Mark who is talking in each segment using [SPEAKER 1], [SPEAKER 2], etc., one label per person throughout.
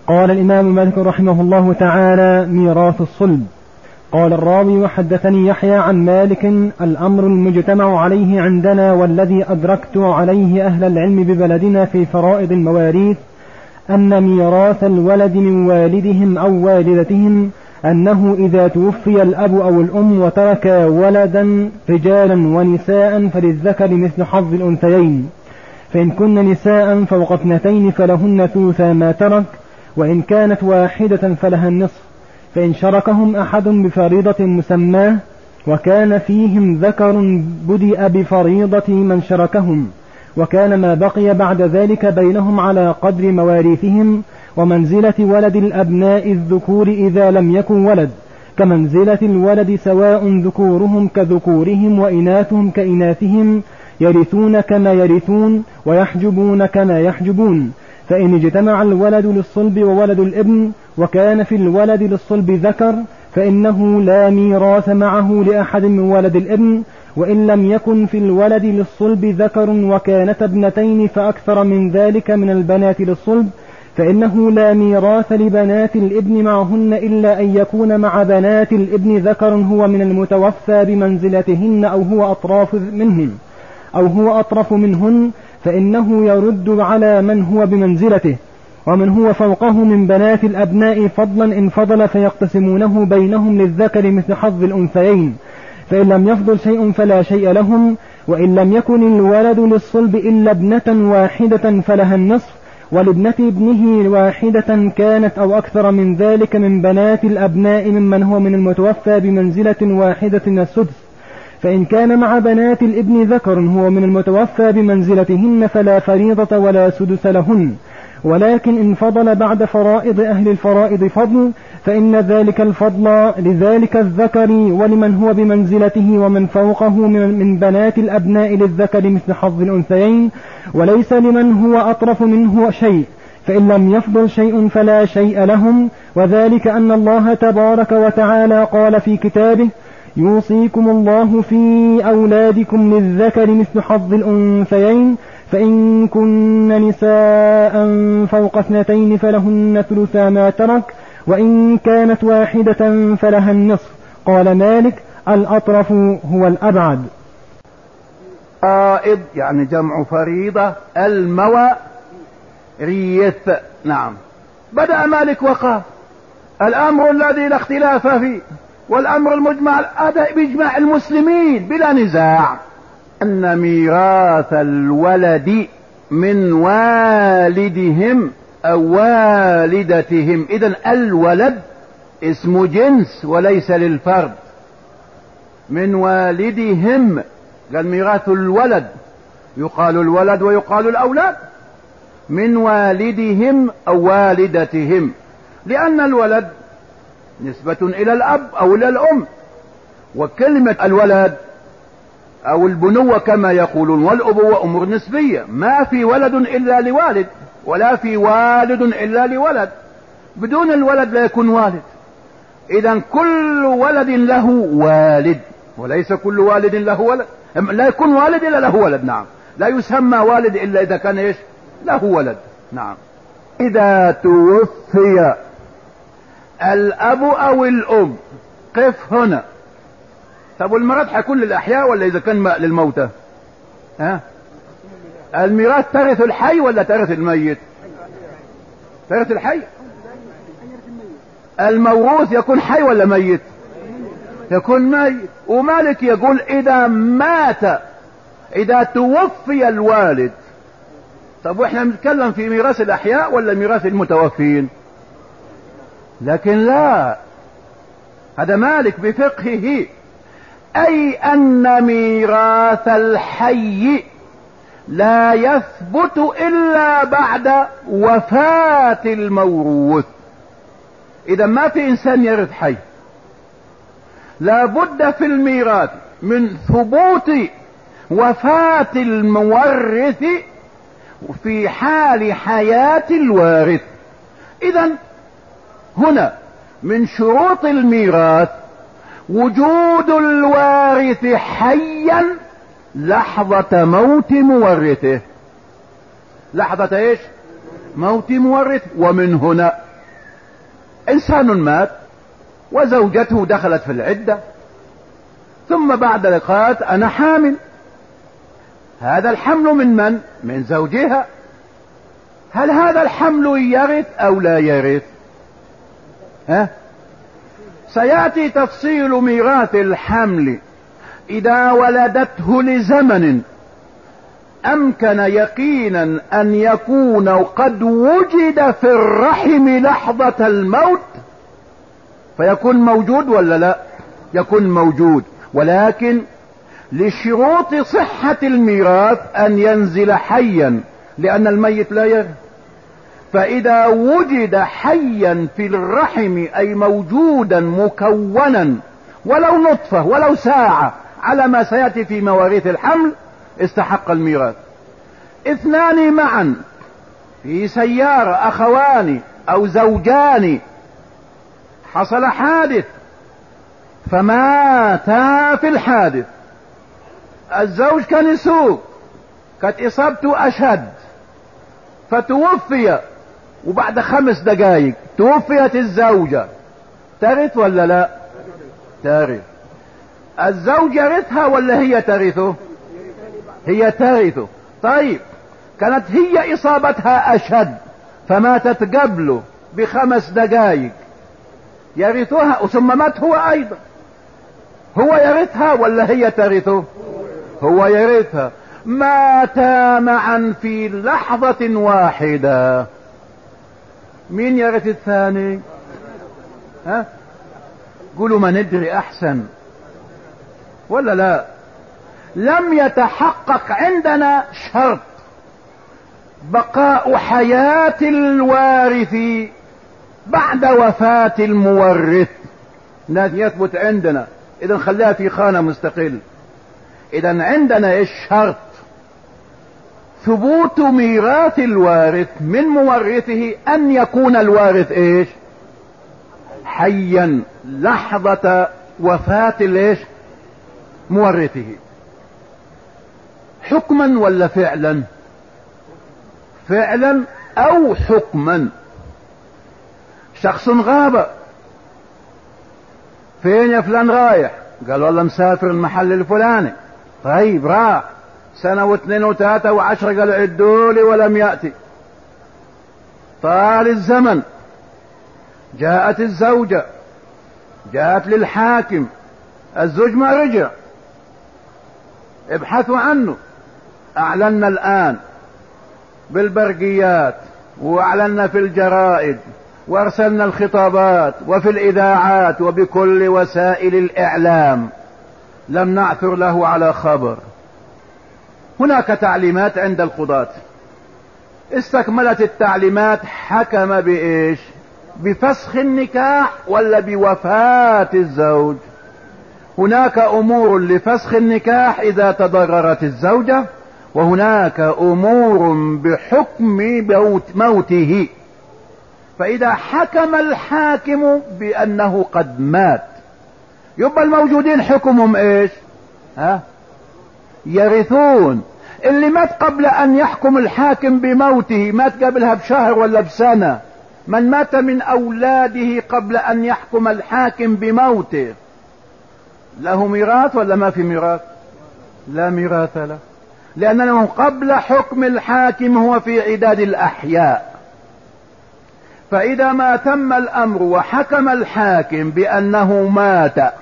[SPEAKER 1] قال الإمام مالك رحمه الله تعالى: ميراث الصلب. قال الراوي: وحدثني يحيى عن مالك: الأمر المجتمع عليه عندنا والذي أدركت عليه أهل العلم ببلدنا في فرائض المواريث أن ميراث الولد من والدهم أو والدتهم أنه إذا توفي الأب أو الأم وترك ولدا رجالا ونساء فللذكر مثل حظ الأنثيين، فإن كن نساء فوق 2 فلهن ثلثا ما ترك، وإن كانت واحدة فلها النصف، فإن شركهم أحد بفريضة مسماه وكان فيهم ذكر بدأ بفريضة من شركهم، وكان ما بقي بعد ذلك بينهم على قدر مواريثهم، ومنزلة ولد الأبناء الذكور إذا لم يكن ولد كمنزلة الولد، سواء ذكورهم كذكورهم وإناثهم كإناثهم، يرثون كما يرثون ويحجبون كما يحجبون. فإن اجتمع الولد للصلب وولد الابن وكان في الولد للصلب ذكر فإنه لا ميراث معه لأحد من ولد الابن، وإن لم يكن في الولد للصلب ذكر وكانت 2 فأكثر من ذلك من البنات للصلب فإنه لا ميراث لبنات الابن معهن إلا أن يكون مع بنات الابن ذكر هو من المتوفى بمنزلتهن أو هو أطرف منهن، فإنه يرد على من هو بمنزلته، ومن هو فوقه من بنات الأبناء فضلا إن فضل فيقتسمونه بينهم للذكر مثل حظ الأنثيين، فإن لم يفضل شيء فلا شيء لهم، وإن لم يكن الولد للصلب إلا ابنة واحدة فلها النصف، ولابنة ابنه واحدة كانت أو أكثر من ذلك من بنات الأبناء ممن هو من المتوفى بمنزلة واحدة السدس، فإن كان مع بنات الابن ذكر هو من المتوفى بمنزلتهن فلا فريضة ولا سدس لهن، ولكن إن فضل بعد فرائض أهل الفرائض فضل فإن ذلك الفضل لذلك الذكر ولمن هو بمنزلته ومن فوقه من بنات الأبناء للذكر مثل حظ الأنثيين، وليس لمن هو أطرف منه شيء، فإن لم يفضل شيء فلا شيء لهم، وذلك أن الله تبارك وتعالى قال في كتابه: يوصيكم الله في أولادكم للذكر مثل حظ الأنثيين، فإن كن نساء فوق 2 فلهن ثلثا ما ترك، وإن كانت واحدة فلها النصف. قال مالك: الأطرف هو الأبعد.
[SPEAKER 2] فرائض يعني جمع فريضة، المواريث. نعم. بدأ مالك وقال: الأمر الذي لا اختلاف فيه والأمر المجمع بإجماع المسلمين بلا نزاع أن ميراث الولد من والدهم أو والدتهم. إذن الولد اسم جنس وليس للفرد. من والدهم، قال ميراث الولد، يقال الولد ويقال الأولاد. من والدهم أو والدتهم، لأن الولد نسبة إلى الأب أو إلى الأم، وكلمة الولد أو البنوة كما يقولون والأبوة أمور نسبية، ما في ولد إلا لوالد ولا في والد إلا لولد، بدون الولد لا يكون والد. إذن كل ولد له والد وليس كل والد له ولد، لا يكون والد إلا له ولد. نعم. لا يسمى والد إلا إذا كان إيش؟ له ولد. نعم. إذا توفي الأب أو الأم، قف هنا. طب والميراث حيكون للأحياء ولا إذا كان للموتى؟ الميراث ترث الحي ولا ترث الميت؟ ترث الحي. الموروث يكون حي ولا ميت؟ يكون ميت. ومالك يقول إذا مات، إذا توفي الوالد. طب واحنا بنتكلم في ميراث الأحياء ولا ميراث المتوفين؟ لكن لا، هذا مالك بفقهه، أي أن ميراث الحي لا يثبت إلا بعد وفاة الموروث. إذا ما في إنسان يرث حي، لا بد في الميراث من ثبوت وفاة المورث في حال حياة الوارث. إذا هنا من شروط الميراث وجود الوارث حيا لحظة موت مورثه. لحظة ايش؟ موت مورث. ومن هنا انسان مات وزوجته دخلت في العدة، ثم بعد قالت انا حامل، هذا الحمل من؟ من زوجها. هل هذا الحمل يرث او لا يرث؟ سيأتي تفصيل ميراث الحمل اذا ولدته لزمن امكن يقينا ان يكون قد وجد في الرحم لحظة الموت فيكون موجود ولا لا؟ يكون موجود، ولكن لشروط صحة الميراث ان ينزل حيا، لان الميت لا يرث. فاذا وجد حيا في الرحم اي موجودا مكونا ولو نطفة ولو ساعة على ما سيأتي في مواريث الحمل استحق الميراث. اثنان معا في سيارة، اخوان او زوجان، حصل حادث فماتا في الحادث. الزوج كان يسوق، كانت اصابته اشد فتوفي، وبعد 5 دقائق توفيت الزوجة، ترث ولا لا؟ ترث. الزوج يرثها ولا هي ترثه؟ هي ترثه. طيب كانت هي اصابتها اشد فماتت قبله ب5 دقائق، يرثها ثم مات هو ايضا، هو يرثها ولا هي ترثه؟ هو يرثها. ماتا معا في لحظة واحدة، مين يرث الثاني؟ قولوا ما ندري احسن ولا لا؟ لم يتحقق عندنا شرط بقاء حياة الوارث بعد وفاة المورث، لا يثبت عندنا، اذا خليها في خانة مستقل. اذا عندنا ايش شرط؟ ثبوت ميراث الوارث من مورثه ان يكون الوارث ايش؟ حيا لحظة وفاة الايش؟ مورثه. حكما ولا فعلا؟ فعلا او حكما. شخص غاب، فين يا فلان رايح؟ قال والله مسافر المحل الفلاني. طيب راح 1 و2 و3 و10، قالوا عدوا لي ولم يأتي. طال الزمن، جاءت الزوجة، جاءت للحاكم، الزوج ما رجع، ابحثوا عنه. اعلنا الان بالبرقيات واعلنا في الجرائد وارسلنا الخطابات وفي الاذاعات وبكل وسائل الاعلام، لم نعثر له على خبر. هناك تعليمات عند القضاة، استكملت التعليمات، حكم بايش؟ بفسخ النكاح ولا بوفاة الزوج؟ هناك امور لفسخ النكاح اذا تضررت الزوجة، وهناك امور بحكم موته. فاذا حكم الحاكم بانه قد مات، يبقى الموجودين حكمهم ايش؟ يرثون. اللي مات قبل ان يحكم الحاكم بموته، مات قبلها بشهر ولا بسنة، من مات من اولاده قبل ان يحكم الحاكم بموته له ميراث ولا ما في ميراث؟ لا ميراث له، لانه قبل حكم الحاكم هو في عداد الاحياء. فاذا ما تم الامر وحكم الحاكم بانه مات،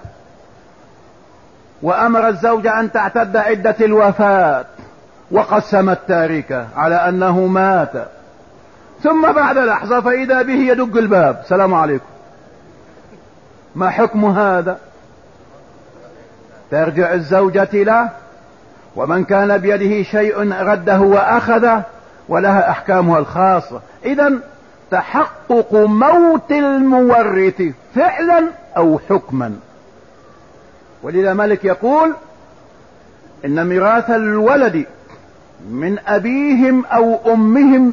[SPEAKER 2] وامر الزوجة ان تعتد عدة الوفاة، وقسم التاركة على انه مات، ثم بعد لحظة فاذا به يدق الباب، السلام عليكم، ما حكم هذا؟ ترجع الزوجة له، ومن كان بيده شيء رده واخذه، ولها احكامها الخاصة. اذا تحقق موت المورث فعلا او حكما. ولذا مالك يقول ان ميراث الولد من ابيهم او امهم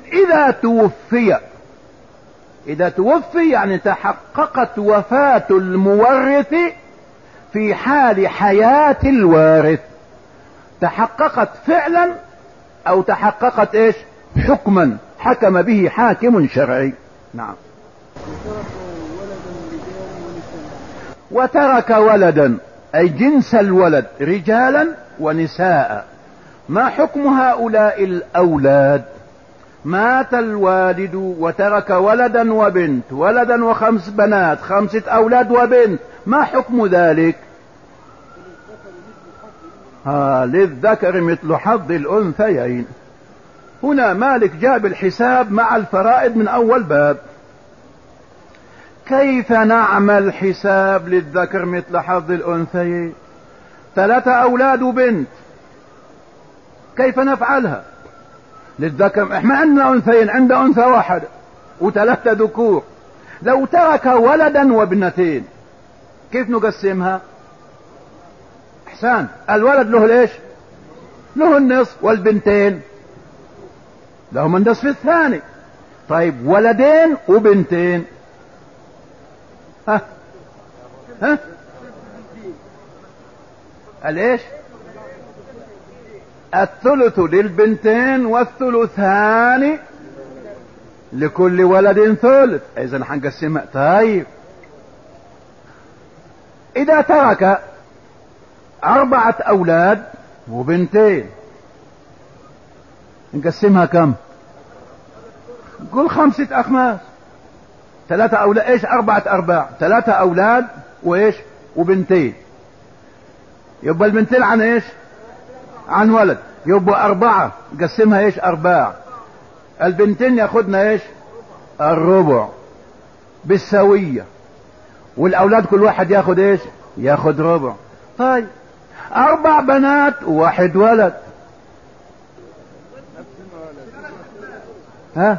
[SPEAKER 2] اذا توفي يعني تحققت وفاة المورث في حال حياة الوارث، تحققت فعلا او تحققت ايش؟ حكما، حكم به حاكم شرعي. نعم. وترك ولدا أي جنس الولد رجالا ونساء. ما حكم هؤلاء الأولاد؟ مات الوالد وترك ولدا وبنت، ولدا وخمس بنات، 5 أولاد وبنت، ما حكم ذلك؟ للذكر مثل حظ الأنثيين. هنا مالك جاب الحساب مع الفرائض من أول باب. كيف نعمل حساب للذكر مثل حظ الأنثيين؟ 3 أولاد وبنت، كيف نفعلها؟ للذكر احنا عندنا أنثيين، عندنا أنثى واحدة و3 ذكور. لو ترك ولدا وابنتين كيف نقسمها؟ احسان، الولد له ليش؟ له النصف، والبنتين لهم النصف الثاني. طيب ولدين وبنتين، ها الايش؟ الثلث للبنتين والثلثان لكل ولد ثلث. اذا حنقسمها. طيب اذا ترك 4 أولاد وبنتين نقسمها كم؟ قول 5 أخماس. 3 أولاد ايش؟ 4 أرباع. 3 أولاد وايش؟ وبنتين. يبقى البنتين عن ايش؟ عن ولد. يبقى 4 نقسمها ايش؟ أرباع. البنتين ياخدنا ايش؟ الربع بالسوية. والأولاد كل واحد ياخد ايش؟ ياخد ربع. طيب 4 بنات و1 ولد، ها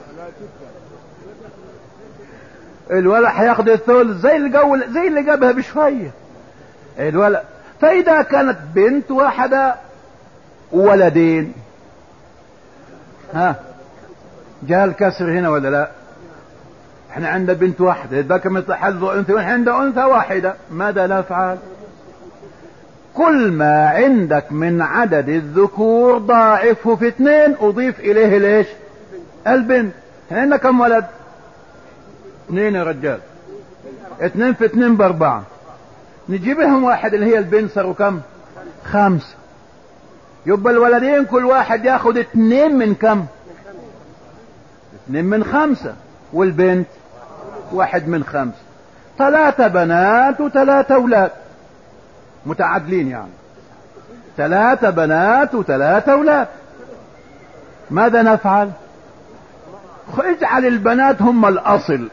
[SPEAKER 2] الولد هياخد الثلث زي اللي جابها بشوية الولد. فإذا كانت بنت واحدة وولدين، ها جاء الكسر هنا ولا لا؟ احنا عندنا بنت واحدة، ذاك مثل حظ انثى، واحنا عندنا انثى واحدة. ماذا نفعل؟ كل ما عندك من عدد الذكور ضاعفه في 2، اضيف اليه ليش؟ البنت. احنا عندنا كم ولد؟ 2 يا رجال. 2 في 2 ب4. نجيبهم واحد اللي هي البنت، صاروا كم؟ 5. يبقى الولدين كل واحد ياخد 2 من كم؟ 2 من 5. والبنت 1 من 5. 3 بنات و3 أولاد متعادلين، يعني 3 بنات و3 أولاد. ماذا نفعل؟ اجعل البنات هم الأصل،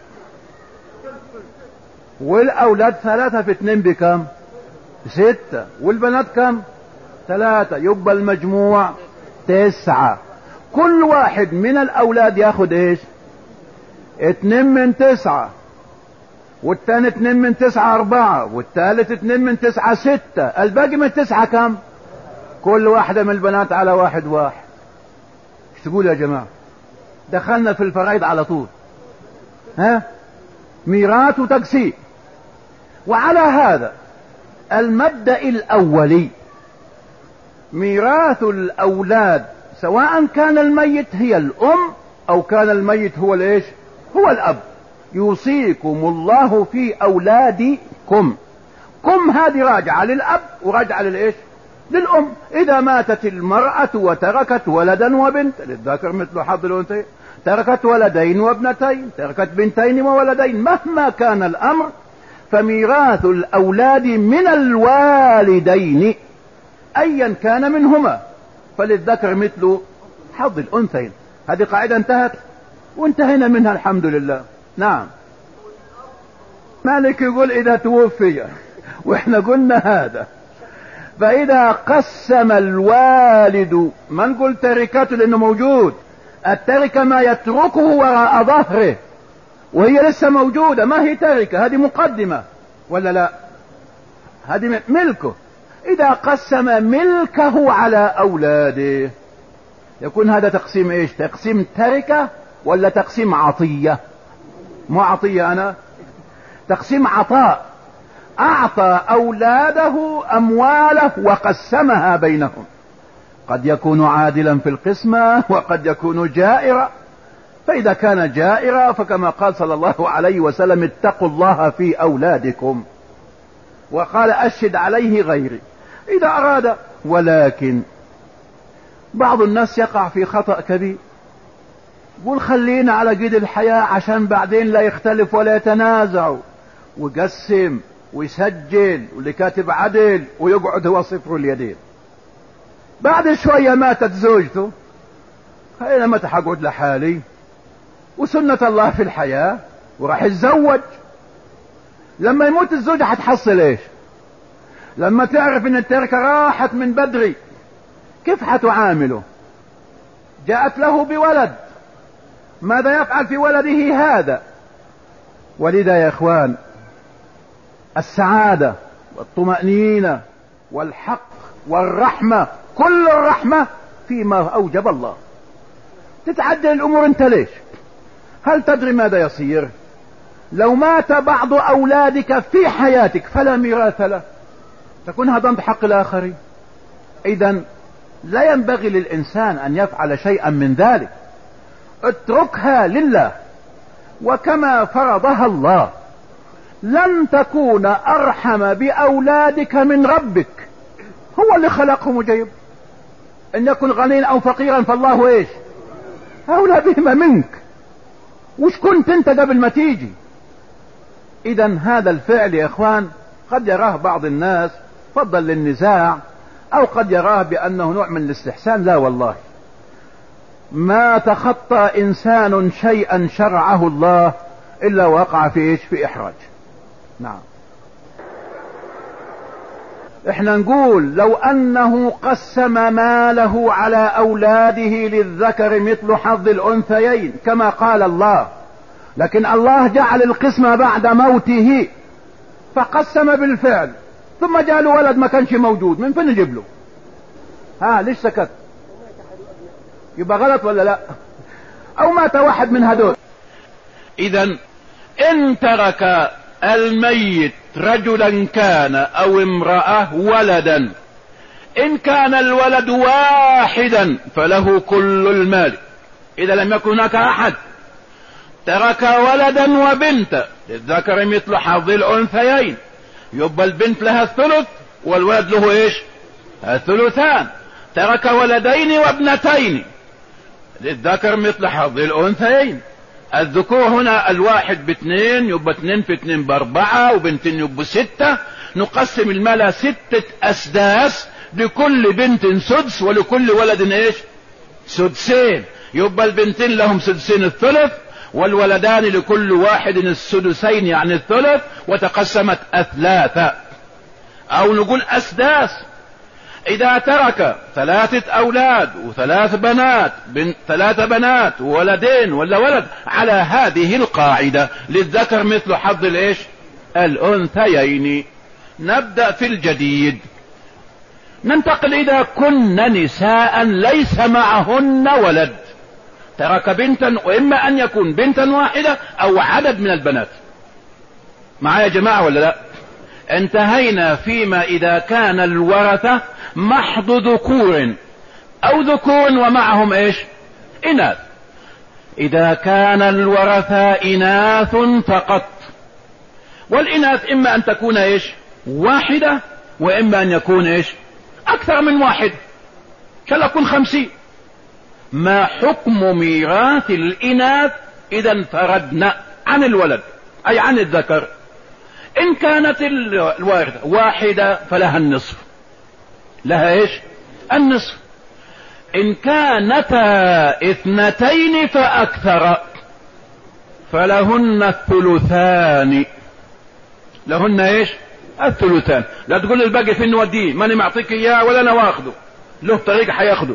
[SPEAKER 2] والأولاد 3 في 2 بكم؟ 6. والبنات كم؟ 3. يبقى المجموع 9. كل واحد من الأولاد ياخد ايش؟ 2 من 9، والثاني 2 من 9 4، والثالث 2 من 9 6. الباقي من 9 كم؟ كل واحدة من البنات على 1 1. ايش تقول يا جماعة؟ دخلنا في الفرائض على طول. ها ميراث وتقسيم. وعلى هذا المبدأ الأولي ميراث الأولاد، سواء كان الميت هي الأم أو كان الميت هو الايش؟ هو الأب. يوصيكم الله في أولادكم. كم هذه راجعة للأب وراجعة للايش؟ للأم. إذا ماتت المرأة وتركت ولدا وبنت، للذكر مثل حظ الأنثيين. تركت ولدين وابنتين، تركت بنتين وولدين، مهما كان الأمر فميراث الأولاد من الوالدين أيا كان منهما، فللذكر مثل حظ الأنثيين. هذه قاعدة انتهت وانتهينا منها الحمد لله. نعم. مالك يقول إذا توفي، واحنا قلنا هذا، فإذا قسم الوالد، ما نقول تركته لأنه موجود، التركة ما يتركه وراء ظهره وهي لسه موجودة، ما هي تركة، هذه مقدمة ولا لا؟ هذه ملكه. إذا قسم ملكه على أولاده يكون هذا تقسيم ايش؟ تقسيم تركة ولا تقسيم عطية؟ مو عطية، أنا تقسيم عطاء. أعطى أولاده أمواله وقسمها بينهم. قد يكون عادلا في القسمة وقد يكون جائرا. فإذا كان جائرا فكما قال صلى الله عليه وسلم اتقوا الله في أولادكم، وقال أشهد عليه غيري إذا أراد. ولكن بعض الناس يقع في خطأ كبير، يقول خلينا على قيد الحياة عشان بعدين لا يختلف ولا يتنازعوا، ويقسم ويسجل واللي كاتب عدل ويقعد هو صفر اليدين. بعد شوية ماتت زوجته، أنا متى حقعد لحالي وسنة الله في الحياة وراح يتزوج. لما يموت الزوجة حتحصل ايش؟ لما تعرف ان التركة راحت من بدري كيف حتعامله؟ جاءت له بولد، ماذا يفعل في ولده هذا؟ ولذا يا اخوان السعادة والطمأنينة والحق والرحمة، كل الرحمة فيما أوجب الله. تتعدل الأمور انت ليش؟ هل تدري ماذا يصير لو مات بعض أولادك في حياتك فلا ميراث له؟ تكون هضمت حق الآخرين. إذن لا ينبغي للإنسان أن يفعل شيئا من ذلك، اتركها لله وكما فرضها الله. لن تكون أرحم بأولادك من ربك، هو اللي خلقهم وجيب. إن يكن غنيا أو فقيرا فالله إيش؟ أولى بهما منك. وش كنت أنت قبل ما تيجي؟ إذن هذا الفعل يا إخوان قد يراه بعض الناس فضل للنزاع، أو قد يراه بأنه نوع من الاستحسان. لا والله، ما تخطى إنسان شيئا شرعه الله إلا وقع في إيش؟ في إحراج. نعم، احنا نقول لو أنه قسم ماله على أولاده للذكر مثل حظ الأنثيين كما قال الله، لكن الله جعل القسمة بعد موته فقسم بالفعل، ثم جاء له ولد ما كانش موجود، من فين نجيب له؟ ليش سكت؟ يبقى غلط ولا لا؟ أو مات واحد من هذول.
[SPEAKER 3] إذن إن ترك الميت رجلا كان أو امرأة ولدا، إن كان الولد واحدا فله كل المال. إذا لم يكن هناك أحد، ترك ولدا وبنت للذكر مثل حظ الأنثيين، يبقى البنت لها الثلث والولد له إيش؟ الثلثان. ترك ولدين وابنتين للذكر مثل حظ الأنثيين. الذكور هنا الواحد باثنين، يبقى 2 في 2 ب4، وبنتين يبقى 6. نقسم المال 6 أسداس، لكل بنت سدس ولكل ولد ايش؟ سدسين. يبقى البنتين لهم سدسين الثلث، والولدان لكل واحد السدسين يعني الثلث، وتقسمت أثلاثا أو نقول أسداس. إذا ترك 3 أولاد و3 بنات، 3 بنات وولدين ولا ولد، على هذه القاعدة للذكر مثل حظ الايش؟ الأنثيين. نبدأ في الجديد. ننتقل إذا كن نساء ليس معهن ولد، ترك بنتا، وإما أن يكون بنتا واحدة أو عدد من البنات. معايا يا جماعة ولا لا؟ انتهينا فيما إذا كان الورثة محض ذكور أو ذكور ومعهم إيش؟ إناث. إذا كان الورثة إناث فقط، والإناث إما أن تكون إيش؟ واحدة، وإما أن يكون إيش؟ أكثر من واحد، شاء يكون 50. ما حكم ميراث الإناث إذا انفردنا عن الولد أي عن الذكر؟ إن كانت الوارثة واحدة فلها النصف، لها إيش؟ النصف. إن كانتا 2 فأكثر فلهن الثلثان. لهن إيش؟ الثلثان. لا تقول الباقي فين نوديه، ماني معطيك إياه ولا أنا واخده، له طريقة حياخده.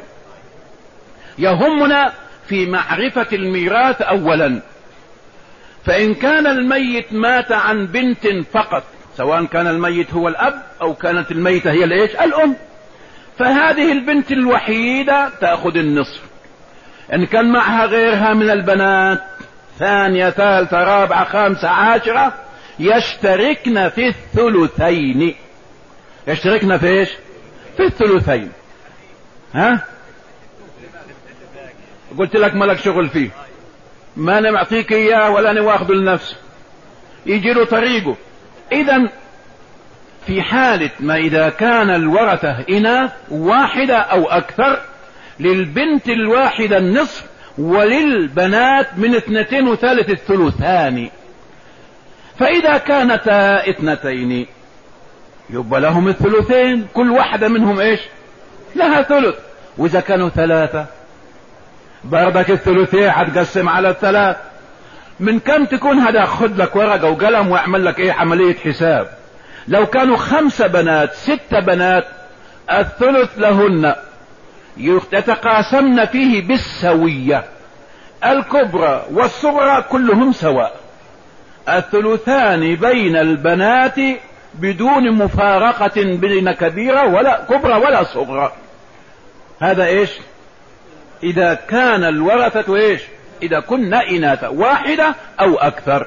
[SPEAKER 3] يهمنا في معرفة الميراث أولا. فإن كان الميت مات عن بنت فقط، سواء كان الميت هو الأب أو كانت الميتة هي الإيش؟ الأم، فهذه البنت الوحيدة تأخذ النصف. إن كان معها غيرها من البنات، 2 3 4 5 10، يشتركن في الثلثين. يشتركن في إيش؟ في الثلثين. قلت لك ملك شغل فيه. ما انا معطيك اياه ولا انا واخده لنفسه، يجي له طريقه. اذا في حالة ما اذا كان الورثة اناث واحدة او اكثر، للبنت الواحدة النصف، وللبنات من 2 وثالث الثلثان. فاذا كانتا 2 يبقى لهم الثلثين، كل واحدة منهم ايش؟ لها ثلث. واذا كانوا 3 بردك الثلثين هتقسم على 3. من كم تكون هذا؟ خد لك ورقة وقلم واعمل لك ايه عملية حساب. لو كانوا 5 بنات 6 بنات، الثلث لهن، يتقاسمن فيه بالسوية، الكبرى والصغرى كلهم سواء، الثلثان بين البنات بدون مفارقة بين كبيرة ولا كبرى ولا صغرى. هذا ايش؟ اذا كان الورثة ايش؟ اذا كنا اناثا واحدة او اكثر.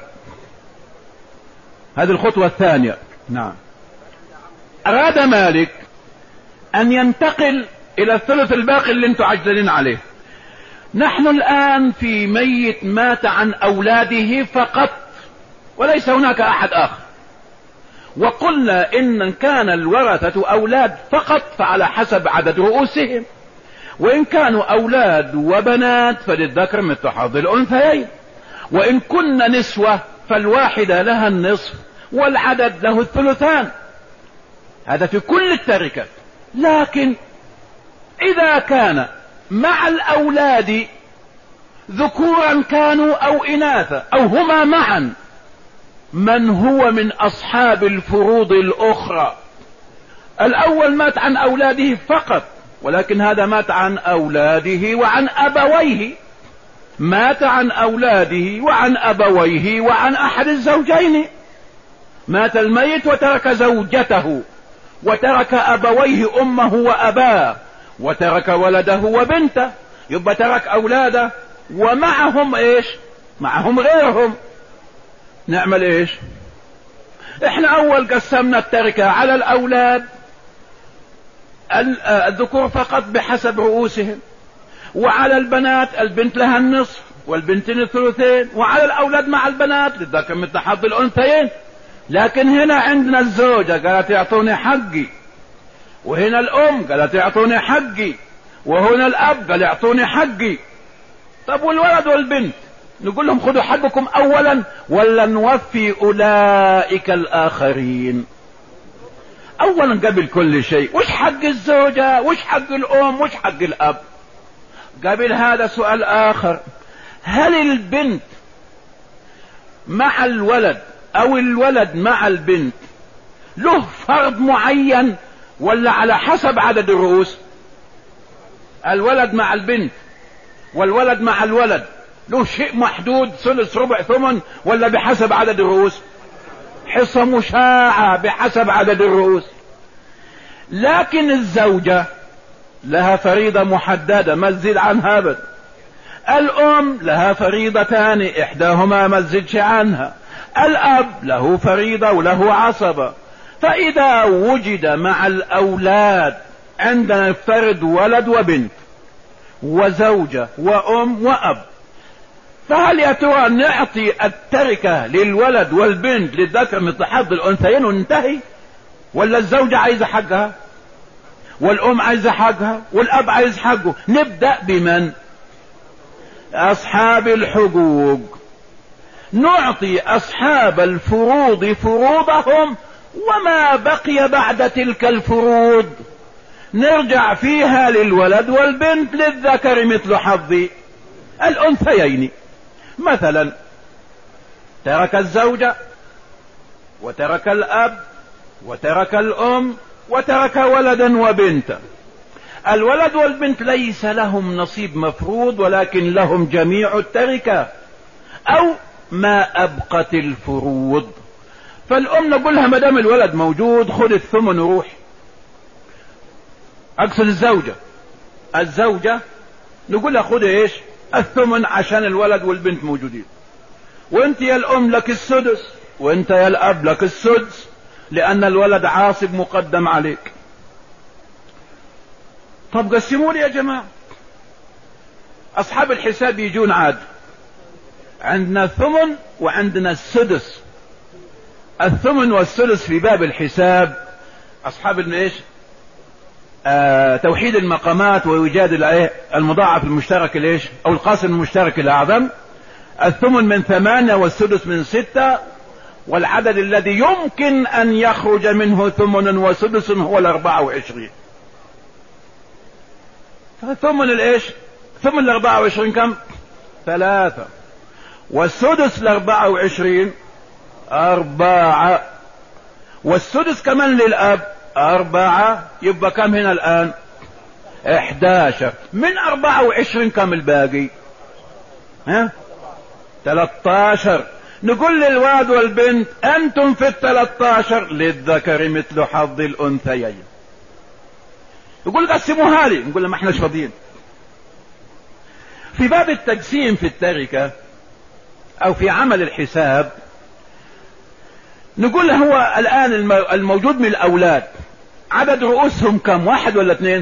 [SPEAKER 3] هذه الخطوة الثانية. نعم. اراد مالك ان ينتقل الى الثلث الباقي اللي انتم عجلين عليه. نحن الان في ميت مات عن اولاده فقط وليس هناك احد اخر، وقلنا ان كان الورثة اولاد فقط فعلى حسب عدد رؤوسهم، وان كانوا اولاد وبنات فللذكر مثل حظ الانثيين، وان كن نسوة فالواحدة لها النصف والعدد له الثلثان. هذا في كل التركات. لكن اذا كان مع الاولاد ذكورا كانوا او اناثا او هما معا، من هو من اصحاب الفروض الاخرى؟ الاول مات عن اولاده فقط، ولكن هذا مات عن اولاده وعن ابويه، مات عن اولاده وعن ابويه وعن احد الزوجين. مات الميت وترك زوجته وترك ابويه امه واباه وترك ولده وبنته، يبقى ترك اولاده ومعهم ايش؟ معهم غيرهم. نعمل ايش؟ احنا اول قسمنا التركة على الاولاد الذكور فقط بحسب رؤوسهم، وعلى البنات البنت لها النصف والبنتين الثلثين، وعلى الاولاد مع البنات للذكر مثل حظ الانثيين. لكن هنا عندنا الزوجة قالت يعطوني حقي، وهنا الام قالت يعطوني حقي، وهنا الاب قال يعطوني حقي. طب والولد والبنت نقول لهم خذوا حقكم اولا ولا نوفي اولئك الاخرين؟ اولا قبل كل شيء، وش حق الزوجة وش حق الام وش حق الاب؟ قبل هذا سؤال اخر، هل البنت مع الولد او الولد مع البنت له فرض معين ولا على حسب عدد الرؤوس؟ الولد مع البنت والولد مع الولد له شيء محدود، ثلث ربع ثمن، ولا بحسب عدد الرؤوس؟ حصة مشاعة بحسب عدد الرؤوس. لكن الزوجة لها فريضة محددة ما تزيد عنها أبدا. الأم لها فريضتان إحداهما ما تزيدش عنها. الأب له فريضة وله عصبة. فإذا وجد مع الأولاد عندنا فرد ولد وبنت وزوجة وأم وأب، فهل يا ترى نعطي التركة للولد والبنت للذكر مثل حظ الأنثيين وننتهي، ولا الزوجة عايزة حقها والأم عايزة حقها والأب عايز حقه؟ نبدأ بمن؟ أصحاب الحقوق. نعطي أصحاب الفروض فروضهم، وما بقي بعد تلك الفروض نرجع فيها للولد والبنت للذكر مثل حظ الأنثيين. مثلا ترك الزوجة وترك الأب وترك الأم وترك ولدا وبنتا. الولد والبنت ليس لهم نصيب مفروض، ولكن لهم جميع التركة أو ما أبقت الفروض. فالأم نقولها ما دام الولد موجود خذ الثمن وروح. أقصد الزوجة نقول لها خذ ايش؟ الثمن عشان الولد والبنت موجودين. وانت يا الام لك السدس، وانت يا الاب لك السدس، لان الولد عاصب مقدم عليك. طب قسموا لي يا جماعة. اصحاب الحساب يجون عاد عندنا الثمن وعندنا السدس. الثمن والسدس في باب الحساب أصحاب ايش؟ توحيد المقامات وإيجاد المضاعف المشترك الايش أو القاسم المشترك الأعظم. الثمن من 8 والسدس من 6، والعدد الذي يمكن أن يخرج منه ثمن وسدس هو 24. فثمن الايش؟ ثمن 24 كم؟ 3، والسدس 24 4، والسدس كمان للأب 4، يبقى كم هنا الآن؟ 11. من 24 كم الباقي؟ 13. نقول للواد والبنت أنتم في 13 للذكر مثل حظ الأنثيين. يقول قسموها لي، نقول له ما احناش فاضيين. في باب التقسيم في التركة أو في عمل الحساب نقول هو الآن الموجود من الأولاد عدد رؤوسهم كم؟ 1 ولا 2؟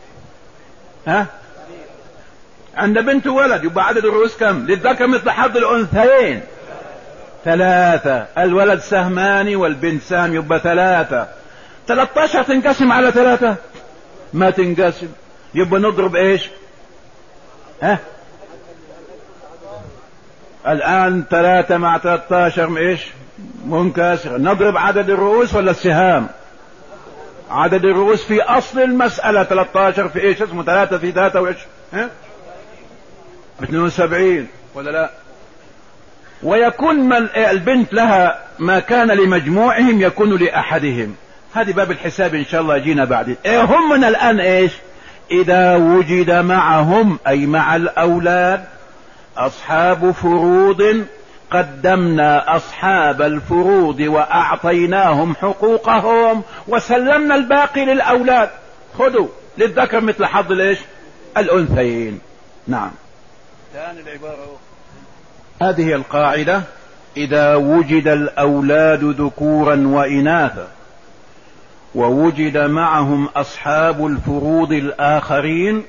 [SPEAKER 3] عند بنت وولد يبقى عدد الرؤوس كم؟ للذكر مثل حظ الأنثيين 3. الولد سهمان والبنت سهم يبقى 3. 13 تنقسم على 3؟ ما تنقسم. يبقى نضرب ايش؟ الآن 3 مع 13 ايش؟ منكسر. نضرب عدد الرؤوس ولا السهام؟ عدد الرؤوس في أصل المسألة 13 في ايش اسمه 3 في 3 وايش 72 ولا لا؟ ويكون البنت لها ما كان لمجموعهم يكون لأحدهم. هذه باب الحساب إن شاء الله يجينا بعدين. هم من الآن إيش؟ إذا وجد معهم أي مع الأولاد أصحاب فروض قدمنا أصحاب الفروض وأعطيناهم حقوقهم وسلمنا الباقي للأولاد. خذوا للذكر مثل حظ الإيش؟ الأنثيين. نعم. ثاني العبارة هذه القاعدة: إذا وجد الأولاد ذكورا وإناثا ووجد معهم أصحاب الفروض الآخرين،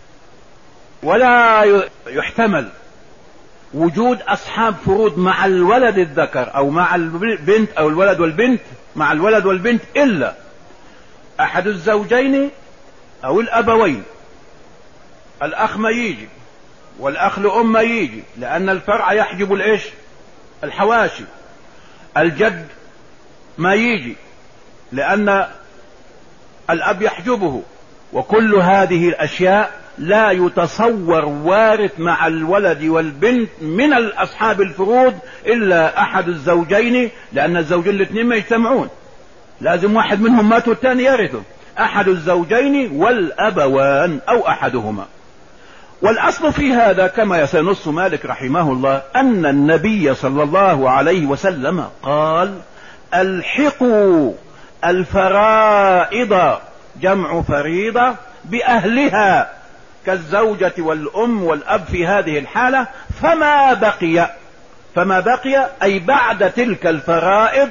[SPEAKER 3] ولا يحتمل وجود أصحاب فروض مع الولد الذكر أو مع البنت أو الولد والبنت مع الولد والبنت إلا أحد الزوجين أو الأبوين. الأخ ما يجي والأخ لأم ما يجي لأن الفرع يحجب الإيش؟ الحواشي. الجد ما يجي لأن الأب يحجبه. وكل هذه الأشياء لا يتصور وارث مع الولد والبنت من الأصحاب الفروض إلا أحد الزوجين، لأن الزوجين الاثنين ما يجتمعون، لازم واحد منهم مات والثاني يرثه. أحد الزوجين والأبوان أو أحدهما. والأصل في هذا كما سينص مالك رحمه الله أن النبي صلى الله عليه وسلم قال: الحقوا الفرائض جمع فريضة بأهلها كالزوجة والأم والأب في هذه الحالة، فما بقي أي بعد تلك الفرائض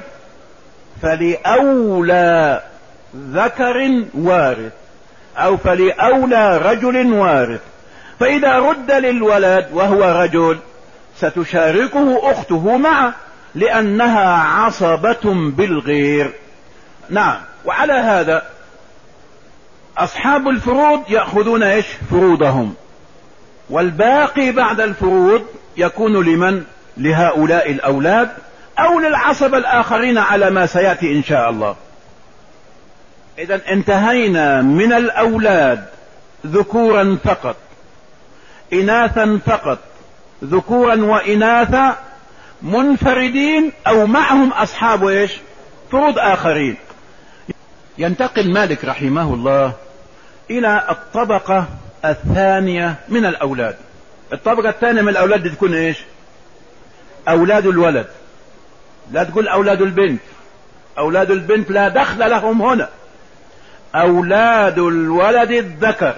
[SPEAKER 3] فلأولى ذكر وارث أو فلأولى رجل وارث. فإذا رد للولد وهو رجل ستشاركه أخته معه لأنها عصبة بالغير. نعم. وعلى هذا أصحاب الفروض يأخذون إيش؟ فروضهم، والباقي بعد الفروض يكون لمن؟ لهؤلاء الأولاد أو للعصبة الآخرين على ما سيأتي إن شاء الله. إذن انتهينا من الأولاد ذكورا فقط، إناثا فقط، ذكورا وإناثا منفردين أو معهم أصحاب إيش؟ فروض آخرين. ينتقل مالك رحمه الله إلى الطبقة الثانية من الأولاد. الطبقة الثانية من الأولاد تكون إيش؟ أولاد الولد، لا تقول أولاد البنت. أولاد البنت لا دخل لهم هنا. أولاد الولد الذكر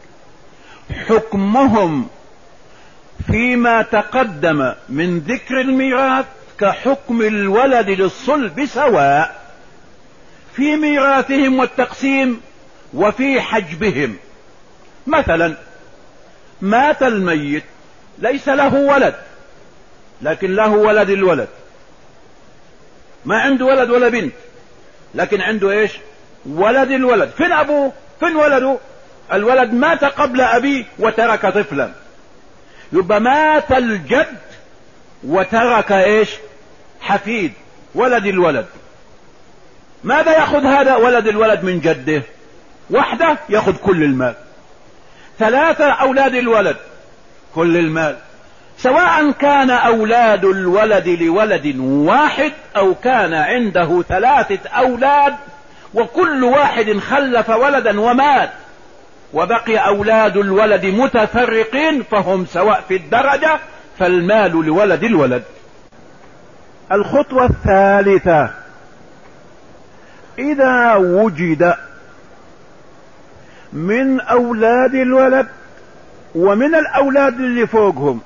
[SPEAKER 3] حكمهم فيما تقدم من ذكر الميراث كحكم الولد للصلب سواء في ميراثهم والتقسيم وفي حجبهم. مثلا مات الميت ليس له ولد لكن له ولد الولد، ما عنده ولد ولا بنت، لكن عنده ايش؟ ولد الولد. فين ابوه؟ فين ولده؟ الولد مات قبل ابيه وترك طفلا، يبقى مات الجد وترك ايش؟ حفيد ولد الولد. ماذا ياخذ هذا ولد الولد من جده؟ وحده ياخذ كل المال، 3 اولاد الولد كل المال، سواء كان اولاد الولد لولد واحد او كان عنده 3 اولاد وكل واحد خلف ولدا ومات وبقي اولاد الولد متفرقين فهم سواء في الدرجة، فالمال لولد الولد.
[SPEAKER 2] الخطوة الثالثة: إذا وجد من أولاد الولد ومن الأولاد اللي فوقهم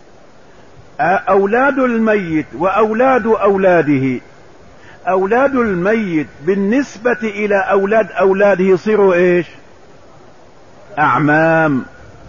[SPEAKER 2] أولاد الميت وأولاد أولاده، أولاد الميت بالنسبة إلى أولاد أولاده يصيروا إيش؟ أعمام،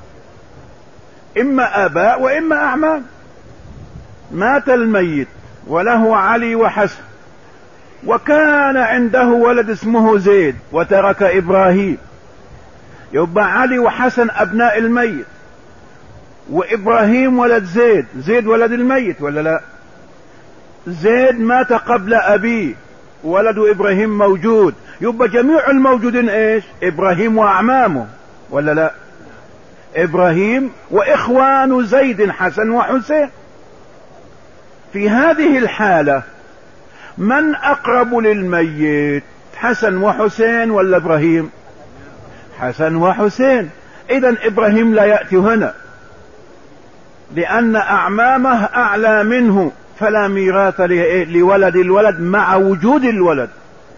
[SPEAKER 2] إما آباء وإما أعمام. مات الميت وله علي وحسن وكان عنده ولد اسمه زيد وترك إبراهيم، يبقى علي وحسن أبناء الميت وإبراهيم ولد زيد، زيد ولد الميت ولا لا؟ زيد مات قبل أبيه، ولد إبراهيم موجود، يبقى جميع الموجودين إيش؟ إبراهيم وأعمامه ولا لا؟ إبراهيم وإخوان زيد حسن وحسين. في هذه الحالة من أقرب للميت؟ حسن وحسين ولا إبراهيم؟ حسن وحسين. إذن إبراهيم لا يأتي هنا لأن أعمامه أعلى منه، فلا ميراث لولد الولد مع وجود الولد.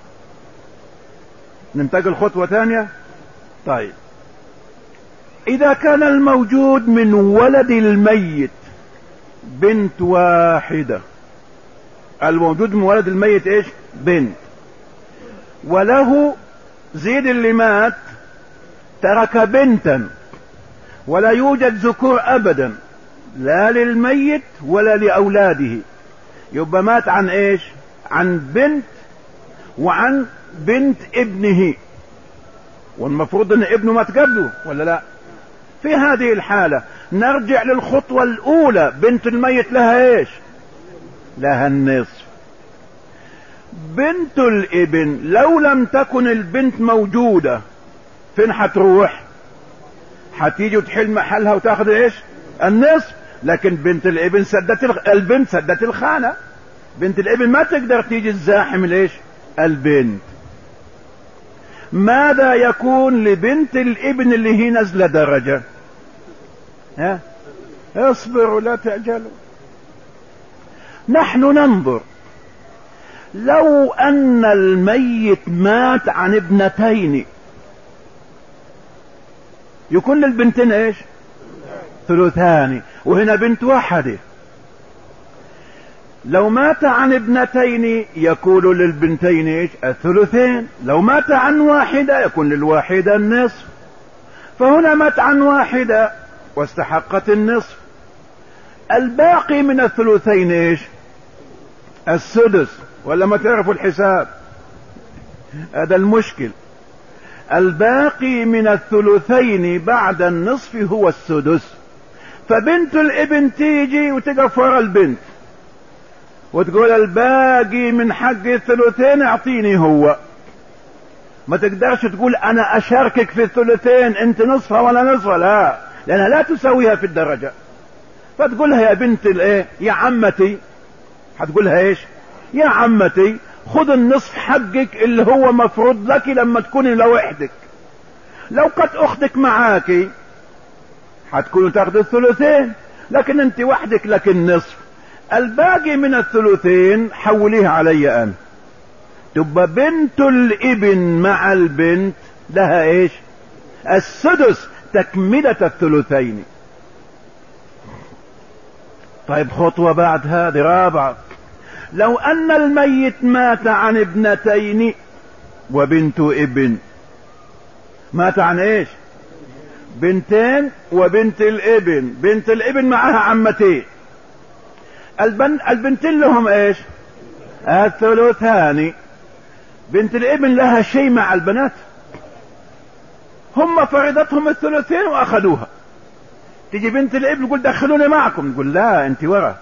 [SPEAKER 2] ننتقل خطوة ثانية. طيب، إذا كان الموجود من ولد الميت بنت واحدة، الموجود من ولد الميت ايش؟ بنت، وله زيد اللي مات ترك بنتا، ولا يوجد ذكور ابدا لا للميت ولا لأولاده، يبقى مات عن ايش؟ عن بنت وعن بنت ابنه، والمفروض ان ابنه مات قبله ولا لا؟ في هذه الحالة نرجع للخطوة الأولى، بنت الميت لها ايش؟ لها النصف. بنت الابن لو لم تكن البنت موجودة فين حتروح؟ حتيجي وتحل محلها وتاخذ ايش؟ النصف. لكن بنت الابن البنت سدت الخانة، بنت الابن ما تقدر تيجي تزاحم ليش؟ البنت. ماذا يكون لبنت الابن اللي هي نزل درجة؟ ها؟ اصبروا لا تعجلوا. نحن ننظر لو ان الميت مات عن ابنتين يكون للبنتين ايش؟ ثلثان، وهنا بنت واحدة. لو مات عن ابنتين يكون للبنتين ايش؟ الثلثين. لو مات عن واحدة يكون للواحدة النصف. فهنا مات عن واحدة واستحقت النصف. الباقي من الثلثين ايش؟ السدس. ولا ما تعرفوا الحساب؟ هذا المشكل. الباقي من الثلثين بعد النصف هو السدس. فبنت الابن تيجي وتقف ورا البنت وتقول الباقي من حق الثلثين اعطيني هو. ما تقدرش تقول انا اشاركك في الثلثين انت نصفها ولا نصفها، لا، لانها لا تساويها في الدرجة. فتقولها يا بنت الايه؟ يا عمتي. هتقولها ايش؟ يا عمتي خذ النصف حقك اللي هو مفروض لك لما تكوني لوحدك. لو كانت اختك معاكي هتكونوا تاخذ الثلثين، لكن انت وحدك لك النصف. الباقي من الثلثين حوليه علي انا. تبقى بنت الابن مع البنت لها ايش؟ السدس تكملة الثلثين. طيب خطوة بعد هذه رابعة. لو ان الميت مات عن ابنتين وبنت ابن، مات عن ايش؟ بنتين وبنت الابن. بنت الابن معها عمتين. البنتين لهم ايش؟ الثلثان. بنت الابن لها شيء مع البنات؟ هم فرضتهم الثلثين واخذوها. تيجي بنت الابن تقول دخلوني معكم، تقول لا انت ورا،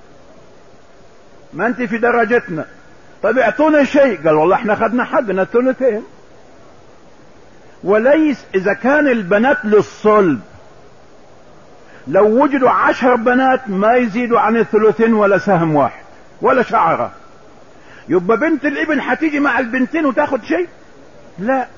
[SPEAKER 2] ما انت في درجتنا. طيب اعطونا شيء، قال والله احنا اخذنا حقنا الثلثين. وليس اذا كان البنات للصلب لو وجدوا 10 بنات ما يزيدوا عن الثلثين ولا سهم واحد ولا شعرة، يبقى بنت الابن حتيجي مع البنتين وتاخد شيء؟ لا.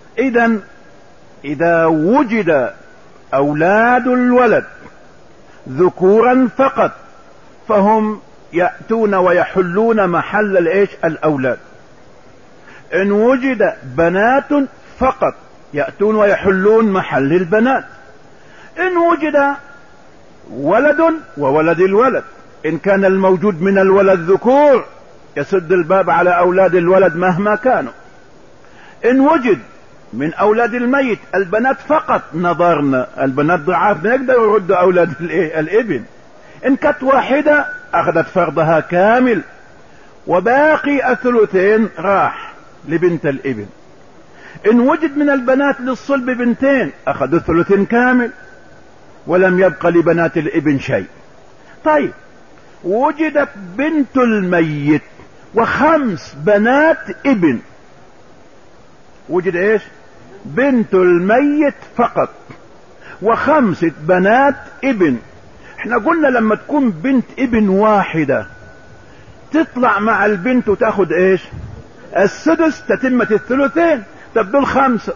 [SPEAKER 2] اذا وجد اولاد الولد ذكورا فقط فهم يأتون ويحلون محل الايش؟ الاولاد. ان وجد بنات فقط يأتون ويحلون محل البنات. ان وجد ولد وولد الولد، ان كان الموجود من الولد ذكور يسد الباب على اولاد الولد مهما كانوا. ان وجد من اولاد الميت البنات فقط نظرنا، البنات ضعاف نقدر يردوا اولاد الابن. ان كانت واحدة اخذت فرضها كامل وباقي الثلثين راح لبنت الابن. ان وجد من البنات للصلب بنتين اخذوا الثلثين كامل ولم يبقى لبنات الابن شيء. طيب وجدت بنت الميت و5 بنات ابن، وجد ايش؟ بنت الميت فقط و5 بنات ابن. احنا قلنا لما تكون بنت ابن واحدة تطلع مع البنت وتاخد ايش؟ السدس، تتمة الثلثين. طب دول 5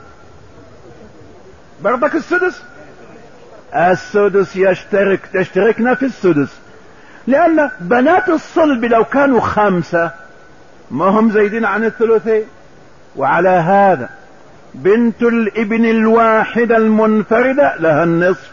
[SPEAKER 2] برضك السدس تشتركنا في السدس، لان بنات الصلب لو كانوا 5 ما هم زايدين عن الثلثين. وعلى هذا بنت الابن الواحدة المنفردة لها النصف،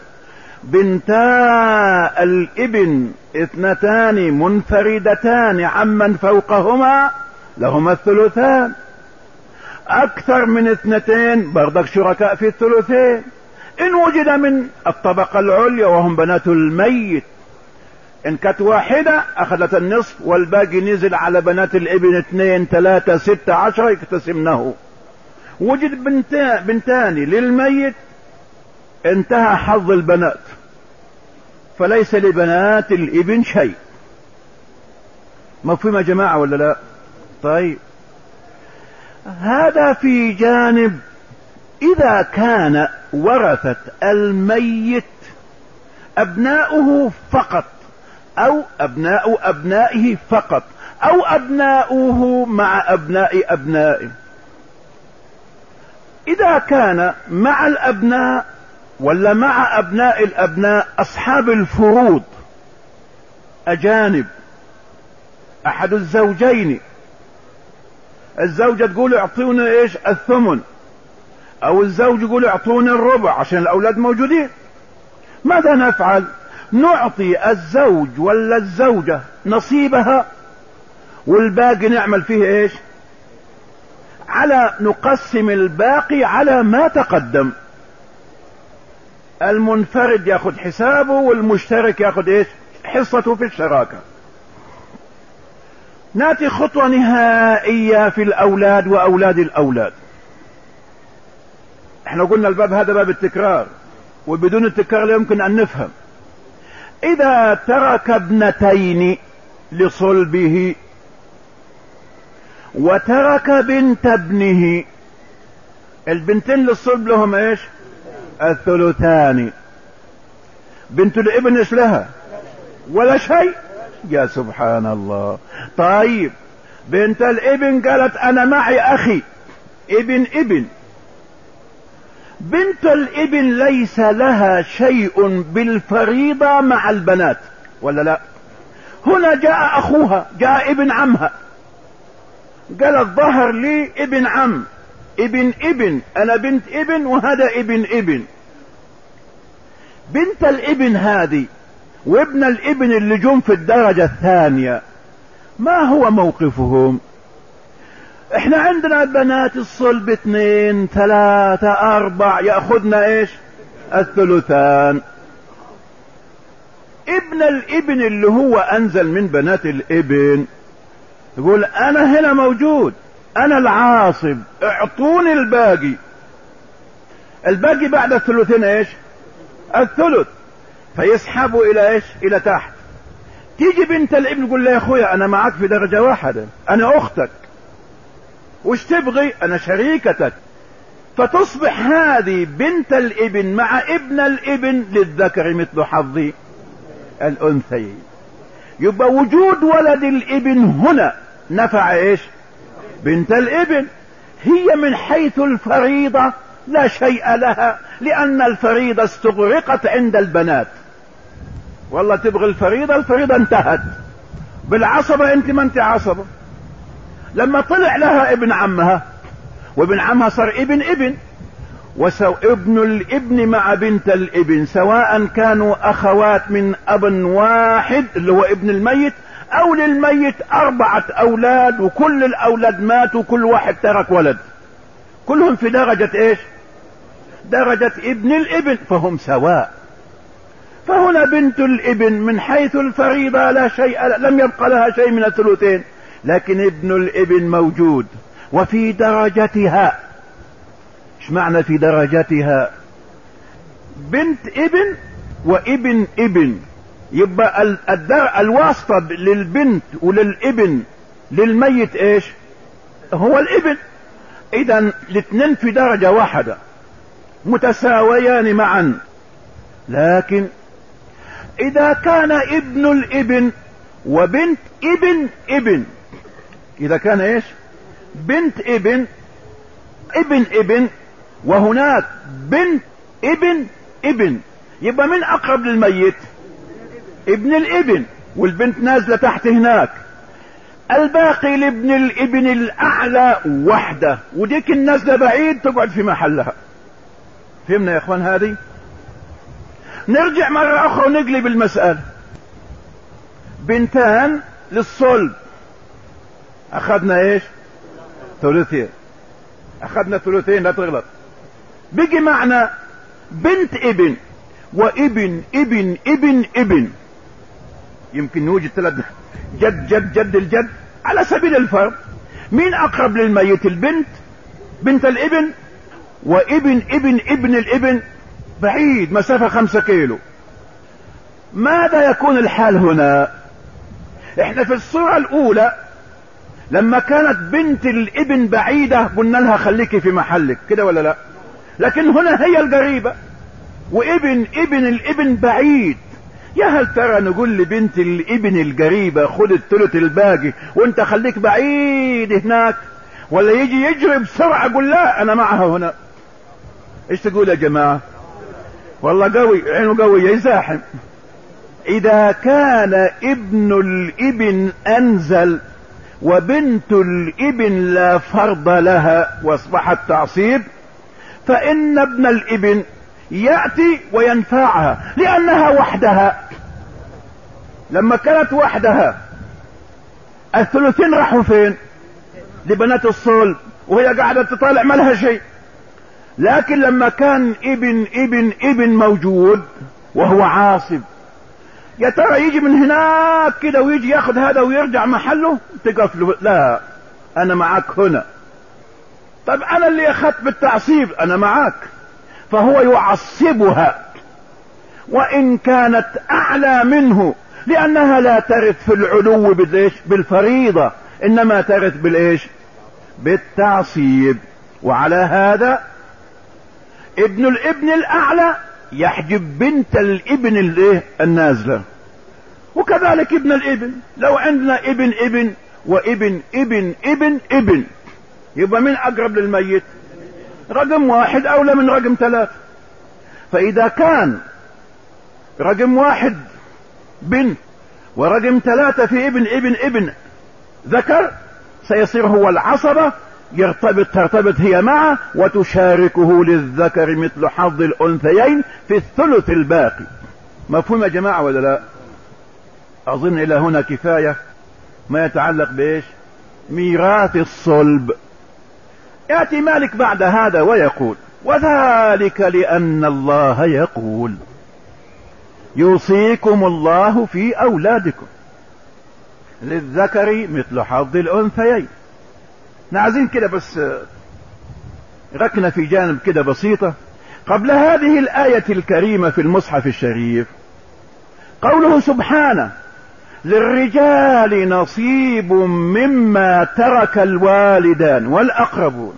[SPEAKER 2] بنتا الابن 2 منفردتان عمن فوقهما لهما الثلثان، اكثر من 2 برضك شركاء في الثلثين. ان وجد من الطبقة العليا وهم بنات الميت، ان كانت واحدة اخذت النصف والباقي نزل على بنات الابن 2 3 6 10 يقتسمنه. وجد بنتان للميت انتهى حظ البنات فليس لبنات الابن شيء. مفهوم يا جماعة ولا لا؟ طيب هذا في جانب اذا كان ورثة الميت ابناؤه فقط او ابناء ابنائه فقط او ابناؤه مع ابناء ابنائه. اذا كان مع الابناء ولا مع ابناء الابناء اصحاب الفروض اجانب، احد الزوجين، الزوجة تقول اعطوني ايش؟ الثمن، او الزوج يقول اعطوني الربع عشان الاولاد موجودين. ماذا نفعل؟ نعطي الزوج ولا الزوجة نصيبها والباقي نعمل فيه ايش؟ نقسم الباقي على ما تقدم. المنفرد ياخذ حسابه والمشترك ياخذ ايش؟ حصته في الشراكة. ناتي خطوة نهائية في الاولاد واولاد الاولاد. احنا قلنا الباب هذا باب التكرار، وبدون التكرار لا يمكن ان نفهم. اذا ترك ابنتين لصلبه وترك بنت ابنه، البنتين للصلب لهم ايش؟ الثلثان. بنت الابن ايش لها؟ ولا شيء. يا سبحان الله. طيب بنت الابن قالت انا معي اخي ابن. بنت الابن ليس لها شيء بالفريضة مع البنات ولا لا؟ هنا جاء اخوها، جاء ابن عمها، قالت ظهر لي ابن عم ابن انا بنت ابن وهذا ابن. بنت الابن هذه وابن الابن اللي جم في الدرجة الثانية ما هو موقفهم؟ احنا عندنا بنات الصلب 2 3 4 يأخذنا ايش؟ الثلثان. ابن الابن اللي هو انزل من بنات الابن يقول انا هنا موجود، انا العاصب، اعطوني الباقي. الباقي بعد الثلثين ايش؟ الثلث. فيسحبوا الى ايش؟ الى تحت. تيجي بنت الابن تقول له يا اخويا انا معك في درجة واحدة، انا اختك، وش تبغي؟ انا شريكتك. فتصبح هذه بنت الابن مع ابن الابن للذكر مثل حظ الانثيين. يبقى وجود ولد الابن هنا نفع ايش؟ بنت الابن. هي من حيث الفريضة لا شيء لها، لان الفريضة استغرقت عند البنات. والله تبغي الفريضة، الفريضة انتهت. بالعصبة انت ما انت عصبة. لما طلع لها ابن عمها، وابن عمها صار ابن ابن، ابن الابن مع بنت الابن سواء كانوا اخوات من اب واحد اللي هو ابن الميت، او للميت 4 اولاد وكل الاولاد ماتوا، كل واحد ترك ولد، كلهم في درجة ايش؟ درجة ابن الابن، فهم سواء. فهنا بنت الابن من حيث الفريضة لا شيء، لم يبقى لها شيء من الثلثين، لكن ابن الابن موجود وفي درجتها. ايش معنى في درجتها؟ بنت ابن وابن ابن، يبقى الواسطة للبنت وللابن للميت ايش؟ هو الابن. اذا الاثنين في درجة واحدة متساويان معا. لكن اذا كان ابن الابن وبنت ابن ابن، اذا كان ايش؟ بنت ابن ابن ابن وهناك بنت ابن ابن، يبقى من اقرب للميت؟ ابن الابن، والبنت نازلة تحت هناك. الباقي لابن الابن الاعلى وحده، وديك النازلة بعيد تقعد في محلها. فهمنا يا اخوان؟ هذه نرجع مرة اخرى ونقلب المسألة. بنتان للصلب، اخذنا ايش؟ ثلثين. اخذنا ثلثين لا تغلط. بيجي معنا بنت ابن وابن ابن ابن ابن، يمكن نوجد 3 جد جد جد الجد على سبيل الفرض. مين اقرب للميت؟ البنت بنت الابن، وابن ابن ابن الابن بعيد مسافة 5 كيلو. ماذا يكون الحال هنا؟ احنا في الصورة الاولى لما كانت بنت الابن بعيدة قلنا لها خليكي في محلك، كده ولا لا؟ لكن هنا هي القريبة وابن ابن الابن بعيد. يا هل ترى نقول لبنت الابن القريبة خد الثلث الباقي وانت خليك بعيد هناك، ولا يجي يجري بسرعة قول لا انا معها هنا؟ ايش تقول يا جماعة؟ والله قوي، عينه قوية يزاحم. اذا كان ابن الابن انزل وبنت الابن لا فرض لها واصبحت تعصيب، فان ابن الابن يأتي وينفعها لانها وحدها. لما كانت وحدها الثلثين راحوا فين؟ لبنات الصلب، وهي قاعدة تطالع ما لها شيء. لكن لما كان ابن ابن ابن موجود وهو عاصب، يا ترى يجي من هناك كده ويجي ياخذ هذا ويرجع محله؟ تقف له لا انا معك هنا. طب انا اللي اخذت بالتعصيب، انا معك. فهو يعصبها وان كانت اعلى منه، لانها لا ترث في العلو بالفريضة، انما ترث بالايش؟ بالتعصيب. وعلى هذا ابن الابن الاعلى يحجب بنت الابن الايه؟ النازلة. وكذلك ابن الابن، لو عندنا ابن ابن وابن ابن ابن ابن، يبقى من اقرب للميت؟ رقم 1 اولى من رقم 3. فاذا كان رقم 1 بنت ورقم 3 في ابن ابن ابن ذكر، سيصير هو العصبة، ترتبط هي معه وتشاركه للذكر مثل حظ الانثيين في الثلث الباقي. مفهوم يا جماعة ولا لا؟ اظن الى هنا كفاية ما يتعلق بايش؟ ميراث الصلب. يأتي مالك بعد هذا ويقول: وذلك لأن الله يقول: يوصيكم الله في أولادكم للذكر مثل حظ الأنثيين. عايزين كده بس ركنة في جانب كده بسيطة قبل هذه الآية الكريمة في المصحف الشريف. قوله سبحانه للرجال نصيب مما ترك الوالدان والأقربون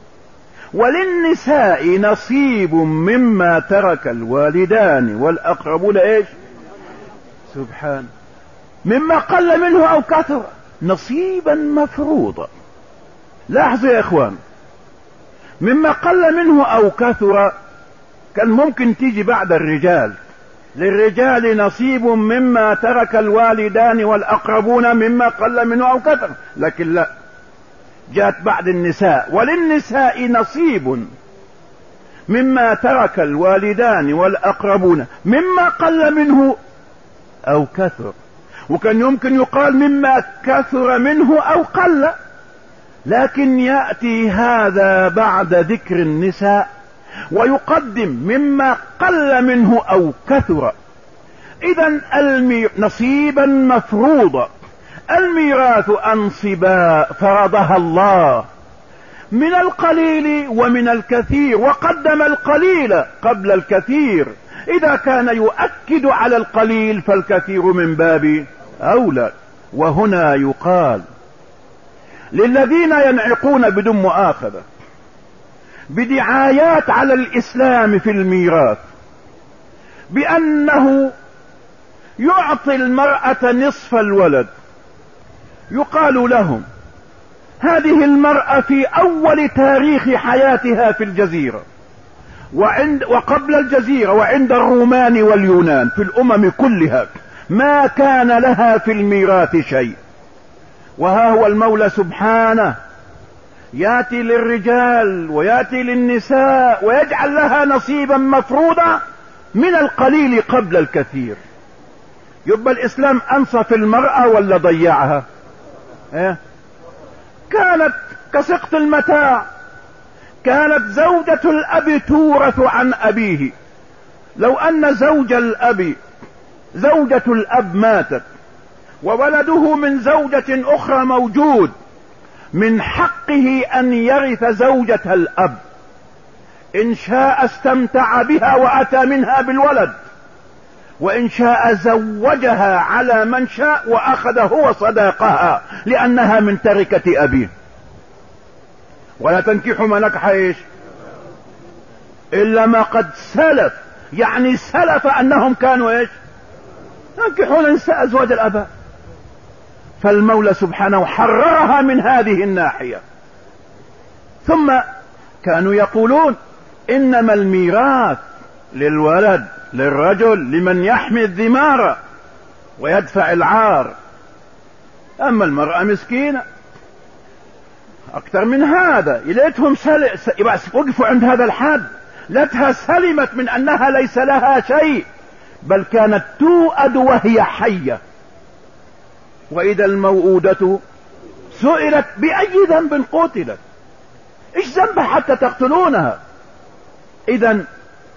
[SPEAKER 2] وللنساء نصيب مما ترك الوالدان والأقربون ايش؟ سبحان، مما قل منه او كثر، نصيبا مفروضا. لاحظوا يا اخوان، مما قل منه او كثر كان ممكن تيجي بعد الرجال، للرجال نصيب مما ترك الوالدان والأقربون مما قل منه أو كثر، لكن لا، جاءت بعد النساء وللنساء نصيب مما ترك الوالدان والأقربون مما قل منه أو كثر. وكان يمكن يقال مما كثر منه أو قل، لكن يأتي هذا بعد ذكر النساء ويقدم مما قل منه أو كثر. إذن نصيبا مفروضا، الميراث أنصبا فرضها الله من القليل ومن الكثير، وقدم القليل قبل الكثير. إذا كان يؤكد على القليل فالكثير من باب أولى. وهنا يقال للذين ينعقون بدون مؤاخذة بدعايات على الإسلام في الميراث بأنه يعطي المرأة نصف الولد، يقال لهم هذه المرأة في أول تاريخ حياتها في الجزيرة وقبل الجزيرة وعند الرومان واليونان في الأمم كلها ما كان لها في الميراث شيء. وها هو المولى سبحانه ياتي للرجال وياتي للنساء ويجعل لها نصيبا مفروضا من القليل قبل الكثير. يبقى الإسلام أنصف المرأة ولا ضيعها؟ كانت كسقط المتاع، كانت زوجة الأب تورث عن أبيه. لو أن زوجة الأب ماتت وولده من زوجة أخرى موجود، من حقه أن يرث زوجة الأب، إن شاء استمتع بها وأتى منها بالولد، وإن شاء زوجها على من شاء وأخذ هو صداقها لأنها من تركة أبيه. ولا تنكحوا ما نكح ايش إلا ما قد سلف، يعني سلف أنهم كانوا ايش ينكحون نساء أزواج الآباء. فالمولى سبحانه حررها من هذه الناحية. ثم كانوا يقولون إنما الميراث للولد للرجل لمن يحمي الذمار ويدفع العار، أما المرأة مسكينة. أكثر من هذا إليتهم وقفوا عند هذا الحد. لتها سلمت من أنها ليس لها شيء، بل كانت توأد وهي حية. وإذا الموءودة سئلت بأي ذنب قتلت، إيش ذنبها حتى تقتلونها؟ إذن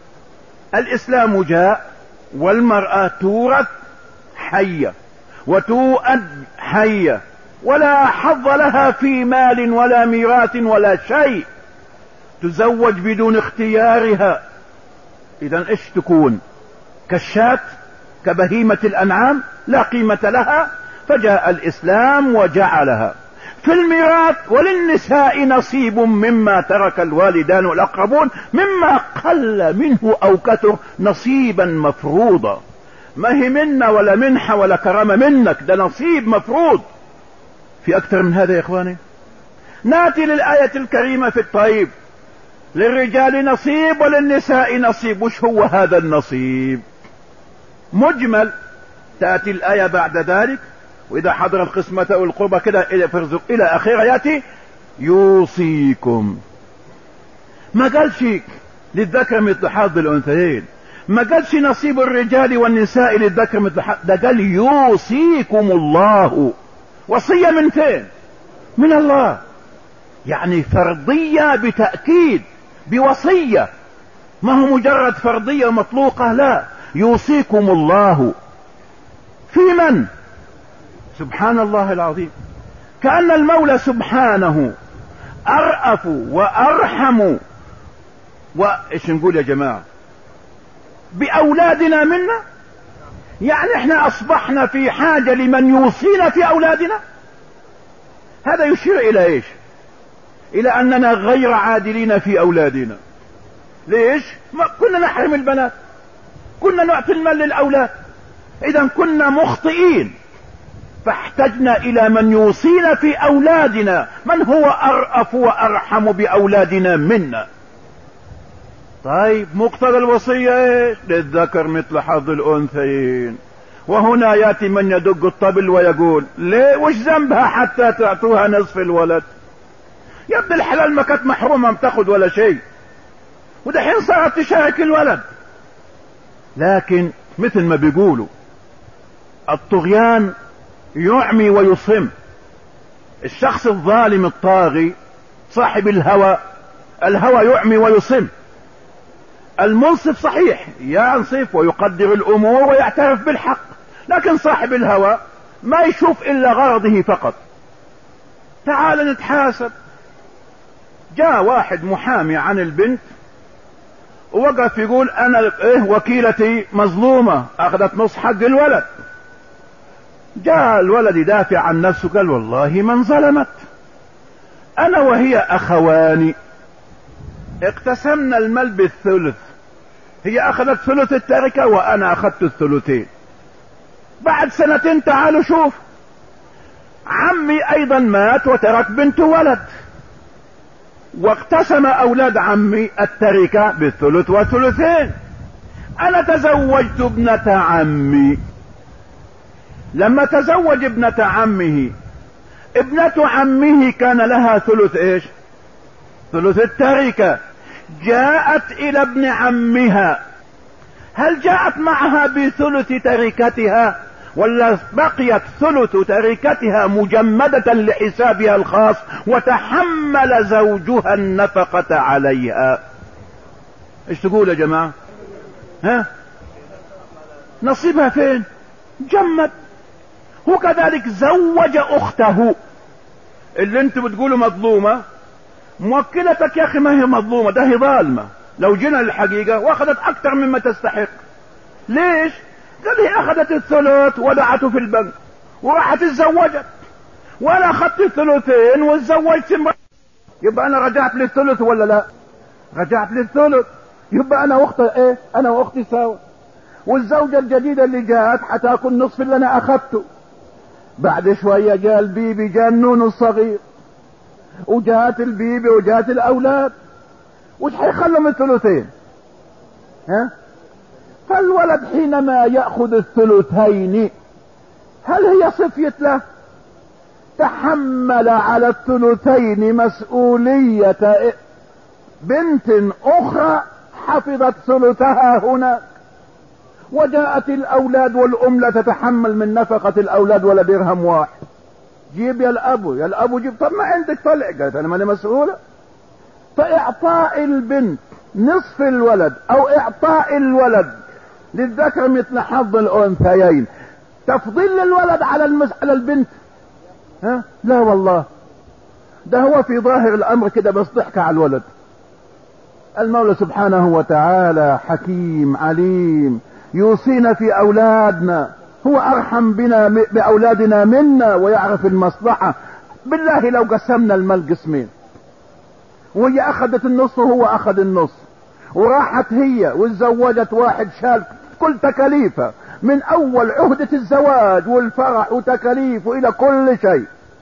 [SPEAKER 2] الإسلام جاء والمرأة تورث حية وتؤد حية، ولا حظ لها في مال ولا ميراث ولا شيء، تزوج بدون اختيارها. إذن إيش تكون؟ كالشاة، كبهيمة الأنعام، لا قيمة لها. فجاء الإسلام وجعلها في الميراث وللنساء نصيب مما ترك الوالدان والأقربون مما قل منه أو كثر، نصيبا مفروضا. ما هي منا ولا منحة ولا كرامة منك، ده نصيب مفروض. في أكثر من هذا يا إخواني؟ ناتي للآية الكريمة في الطيب للرجال نصيب وللنساء نصيب. وش هو هذا النصيب؟ مجمل. تأتي الآية بعد ذلك وإذا حضر القسمة والقربة كده إلى آخرها يأتي يوصيكم. ما قالش للذكر مثل حظ الأنثيين، ما قالش نصيب الرجال والنساء للذكر مثل حظ، ده قال يوصيكم الله. وصية من فين؟ من الله. يعني فرضية بتأكيد، بوصية، ما هو مجرد فرضية مطلوقة، لا، يوصيكم الله في من؟ سبحان الله العظيم. كأن المولى سبحانه أرأف وأرحم وإيش نقول يا جماعة بأولادنا منا. يعني احنا أصبحنا في حاجة لمن يوصينا في أولادنا. هذا يشير إلى إيش؟ إلى أننا غير عادلين في أولادنا. ليش؟ ما كنا نحرم البنات، كنا نعطي المال للأولاد، إذا كنا مخطئين، فاحتجنا إلى من يوصينا في أولادنا، من هو أرأف وأرحم بأولادنا منا. طيب مقتضى الوصية إيش؟ للذكر مثل حظ الأنثيين. وهنا يأتي من يدق الطبل ويقول ليه وش ذنبها حتى تعطوها نصف الولد؟ يا ابن الحلال ما كانت محرومة بتاخد ولا شيء، ودحين صارت تشارك الولد. لكن مثل ما بيقولوا الطغيان يعمي ويصم. الشخص الظالم الطاغي صاحب الهوى يعمي ويصم. المنصف صحيح ينصف ويقدر الأمور ويعترف بالحق، لكن صاحب الهوى ما يشوف إلا غرضه فقط. تعال نتحاسب. جاء واحد محامي عن البنت ووقف يقول أنا وكيلتي مظلومة، أخذت نص حق الولد. جاء الولد يدافع عن نفسه قال والله من ظلمت، أنا وهي أخواني اقتسمنا المال بالثلث، هي أخذت ثلث التركة وأنا أخذت الثلثين. بعد سنتين تعالوا شوف عمي أيضا مات وترك بنت ولد، واقتسم أولاد عمي التركة بالثلث والثلثين. أنا تزوجت ابنة عمي، لما تزوج ابنة عمه، ابنة عمه كان لها ثلث ايش؟ ثلث التركة. جاءت الى ابن عمها، هل جاءت معها بثلث تركتها ولا بقيت ثلث تركتها مجمدة لحسابها الخاص وتحمل زوجها النفقة عليها؟ ايش تقول يا جماعة؟ ها نصيبها فين؟ جمد. وكذلك زوج اخته اللي انت بتقولوا مظلومة، موكلتك يا اخي ما هي مظلومة، ده هي ظالمة لو جينا للحقيقة، واخذت اكتر مما تستحق. ليش؟ قال هي اخذت الثلث ودعته في البنك وراحت اتزوجت، وانا اخذت الثلثين واتزوجت امرأة، يبقى انا رجعت للثلث ولا لا؟ رجعت للثلث، يبقى انا واختي ايه؟ انا واختي سوا. والزوجة الجديدة اللي جاءت حتاكل نصف اللي انا اخذته. بعد شوية جاء البيبي، جاء النون الصغير، وجاءت البيبي وجاءت الاولاد، وش حيخلهم الثلثين؟ ها؟ فالولد حينما يأخذ الثلثين هل هي صفية له؟ تحمل على الثلثين مسؤولية بنت اخرى حفظت ثلثها هناك، وجاءت الاولاد والام لا تتحمل من نفقة الاولاد ولا درهم واحد. جيب يا الابو جيب. طب ما عندك طلع؟ قالت انا ماني مسؤولة. فاعطاء البنت نصف الولد او اعطاء الولد للذكر مثل حظ الانثيين تفضيل للولد على البنت؟ ها؟ لا والله، ده هو في ظاهر الامر كده بس ضحك على الولد. المولى سبحانه وتعالى حكيم عليم، يوصينا في اولادنا، هو ارحم بنا باولادنا منا ويعرف المصلحة. بالله لو قسمنا المال قسمين وهي اخذت النص وهو اخذ النص، وراحت هي وتزوجت واحد شال كل تكاليفه من اول عهدة الزواج والفرح وتكاليفه الى كل شيء،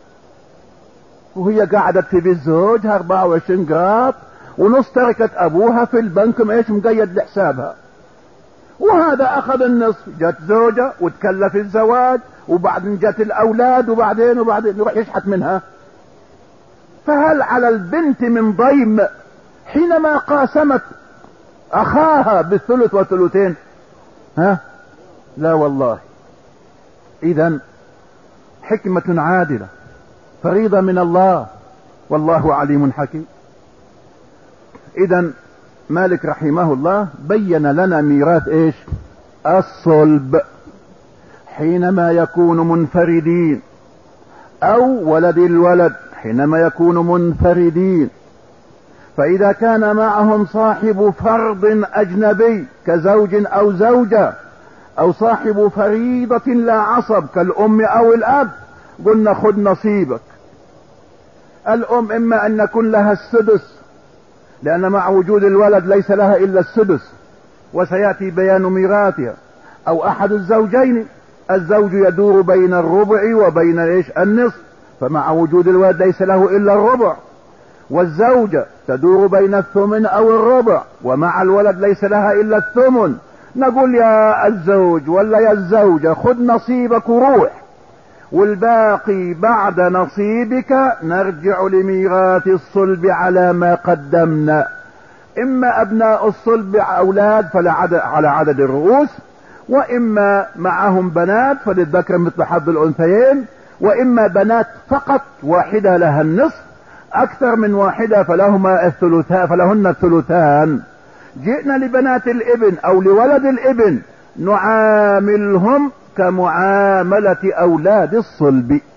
[SPEAKER 2] وهي قعدت في بيت زوجها 24 قراط ونص تركت ابوها في البنك ايش مقيد لحسابها، وهذا اخذ النصف. جت زوجة وتكلف الزواج وبعدين جت الاولاد وبعدين يروح يشحت منها. فهل على البنت من ضيم حينما قاسمت اخاها بالثلث والثلثين؟ ها؟ لا والله. اذا حكمة عادلة، فريضة من الله، والله عليم حكيم. اذا مالك رحمه الله بين لنا ميراث ايش؟ الصلب حينما يكون منفردين، او ولد الولد حينما يكون منفردين. فاذا كان معهم صاحب فرض اجنبي كزوج او زوجة، او صاحب فريضة لا عصب كالام او الاب، قلنا خذ نصيبك. الام اما ان يكون لها السدس، لان مع وجود الولد ليس لها الا السدس وسيأتي بيان ميراثها، او احد الزوجين، الزوج يدور بين الربع وبين النصف، فمع وجود الولد ليس له الا الربع، والزوجة تدور بين الثمن او الربع، ومع الولد ليس لها الا الثمن. نقول يا الزوج ولا يا الزوجة خذ نصيبك وروح، والباقي بعد نصيبك نرجع لميراث الصلب على ما قدمنا. اما ابناء الصلب اولاد على عدد الرؤوس، واما معهم بنات فللذكر مثل حظ الانثيين، واما بنات فقط واحدة لها النصف، اكثر من واحدة فلهن الثلثان. جئنا لبنات الابن او لولد الابن نعاملهم كمعاملة اولاد الصلب.